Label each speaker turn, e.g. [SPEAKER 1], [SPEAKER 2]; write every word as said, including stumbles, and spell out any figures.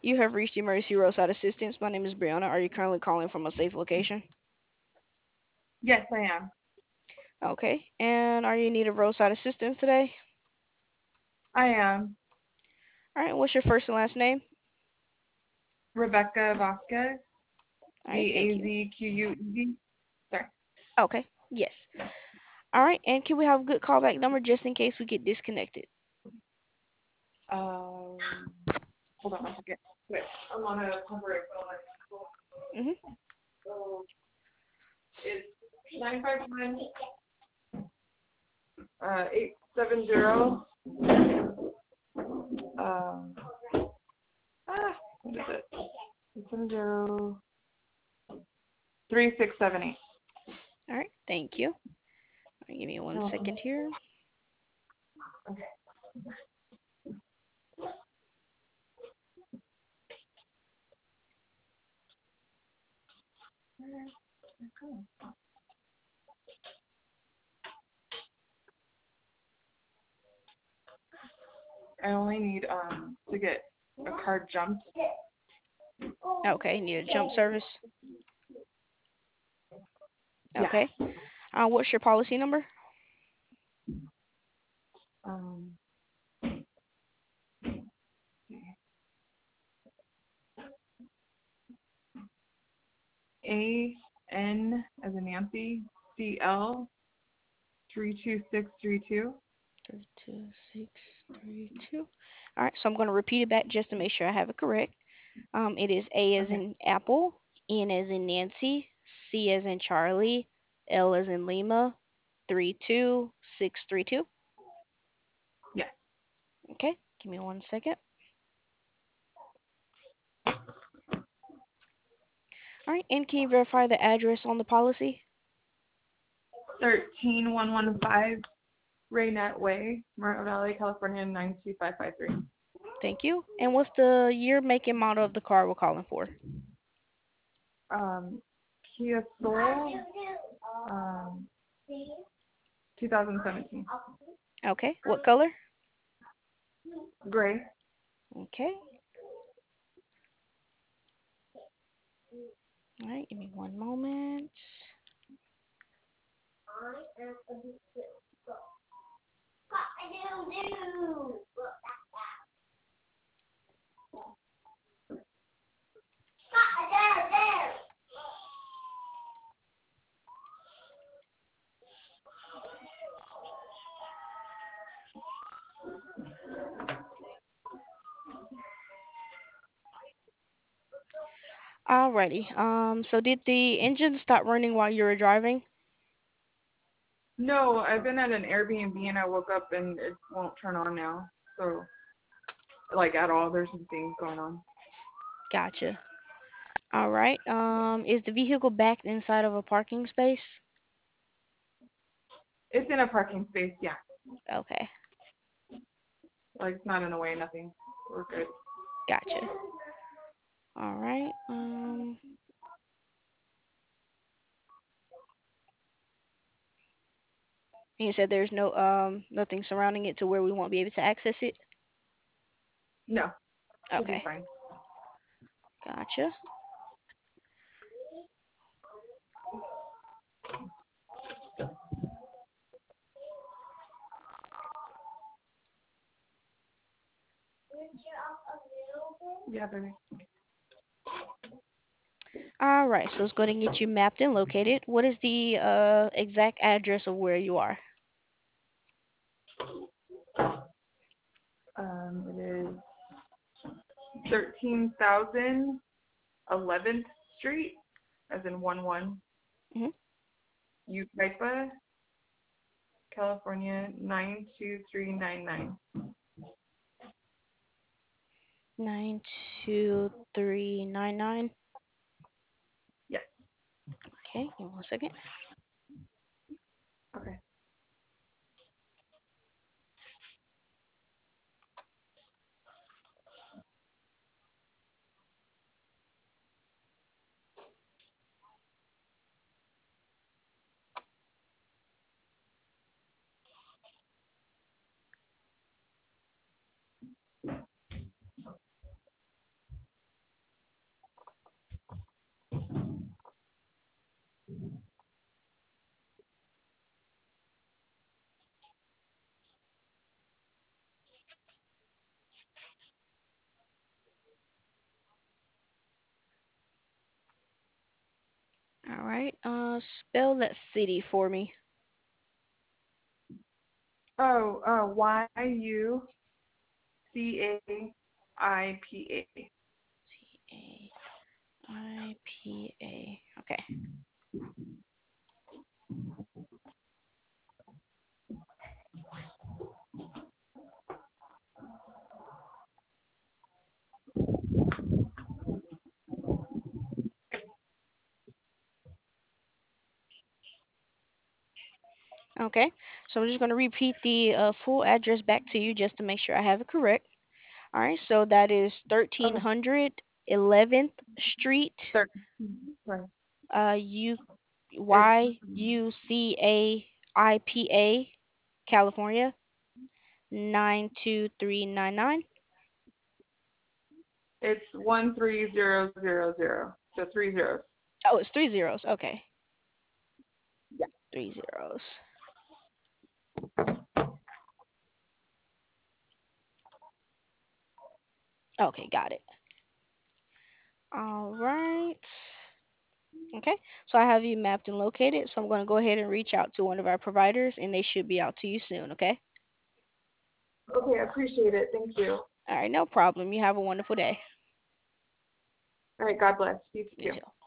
[SPEAKER 1] You have reached Emergency Roadside Assistance. My name is Brianna. Are you currently calling from a safe location?
[SPEAKER 2] Yes, I am.
[SPEAKER 1] Okay. And are you in need of roadside assistance today?
[SPEAKER 2] I am.
[SPEAKER 1] All right. What's your first and last name?
[SPEAKER 2] Rebecca Vasquez,
[SPEAKER 1] All
[SPEAKER 2] V
[SPEAKER 1] right. Thank
[SPEAKER 2] A
[SPEAKER 1] you.
[SPEAKER 2] Z Q U E D. Sorry.
[SPEAKER 1] Okay. Yes. All right. And can we have a good callback number just in case we get disconnected?
[SPEAKER 2] Um, hold on one second. Wait, I'm on a temporary phone.
[SPEAKER 1] Mhm.
[SPEAKER 2] So it's nine five nine uh eight seven zero um ah what is it? Eight seven zero three six seven eight.
[SPEAKER 1] All right. Thank you. All right, give me one
[SPEAKER 2] You're welcome.
[SPEAKER 1] second here.
[SPEAKER 2] Okay. I only need um to get a card jumped.
[SPEAKER 1] Okay. Need a jump service.
[SPEAKER 2] Yeah.
[SPEAKER 1] Okay. Uh, what's your policy number?
[SPEAKER 2] Um A N as in Nancy, C L three two six three two.
[SPEAKER 1] Three two six three two. All right. So I'm going to repeat it back just to make sure I have it correct. Um, it is A as
[SPEAKER 2] Okay.
[SPEAKER 1] in Apple, N as in Nancy, C as in Charlie, L as in Lima, three two six three two.
[SPEAKER 2] Yes.
[SPEAKER 1] Okay, give me one second. All right, and can you verify the address on the policy?
[SPEAKER 2] Thirteen one one five Raynette Way, Moreno Valley, California nine two five five three.
[SPEAKER 1] Thank you. And what's the year, make, and model of the car we're calling for?
[SPEAKER 2] Um Kia Soul um twenty seventeen.
[SPEAKER 1] Okay, what color?
[SPEAKER 2] Gray.
[SPEAKER 1] Okay. All right, give me one moment. Alrighty. Um, so did the engine stop running while you were driving?
[SPEAKER 2] No, I've been at an Airbnb and I woke up and it won't turn on now. So like at all, there's some things going on.
[SPEAKER 1] Gotcha. All right. Um, is the vehicle backed inside of a parking space?
[SPEAKER 2] It's in a parking space, yeah.
[SPEAKER 1] Okay.
[SPEAKER 2] Like it's not in the way, nothing. We're good.
[SPEAKER 1] Gotcha. All right. Um, you said there's no um nothing surrounding it to where we won't be able to access it.
[SPEAKER 2] No, should be
[SPEAKER 1] Okay.
[SPEAKER 2] fine.
[SPEAKER 1] Gotcha.
[SPEAKER 2] Yeah, baby.
[SPEAKER 1] All right. So it's going to get you mapped and located. What is the uh exact address of where you are?
[SPEAKER 2] Um, it is thirteen thousand eleventh Street, as in one one,
[SPEAKER 1] Mhm.
[SPEAKER 2] Yucaipa, California nine two three nine nine.
[SPEAKER 1] Nine two three nine nine.
[SPEAKER 2] Yes.
[SPEAKER 1] Okay. Give me one second.
[SPEAKER 2] Okay.
[SPEAKER 1] All right. Uh, spell that city for me.
[SPEAKER 2] Oh, uh, Y U C A I P A.
[SPEAKER 1] C A I P A. Okay. Okay. So I'm just going to repeat the uh, full address back to you just to make sure I have it correct. All right. So that is thirteen
[SPEAKER 2] Okay.
[SPEAKER 1] hundred eleventh Street,
[SPEAKER 2] Third. Right.
[SPEAKER 1] uh, U
[SPEAKER 2] It's
[SPEAKER 1] Y U C A I P A, California, nine two three nine nine.
[SPEAKER 2] it's one three zero zero zero. So three zeros.
[SPEAKER 1] Oh, it's three zeros. Okay.
[SPEAKER 2] Yeah.
[SPEAKER 1] Three zeros. Okay, got it. All right. Okay. So I have you mapped and located. So I'm going to go ahead and reach out to one of our providers, and they should be out to you soon. Okay.
[SPEAKER 2] Okay, I appreciate it. Thank you.
[SPEAKER 1] All right. No problem. You have a wonderful day.
[SPEAKER 2] All right, God bless. You
[SPEAKER 1] You
[SPEAKER 2] too.
[SPEAKER 1] too.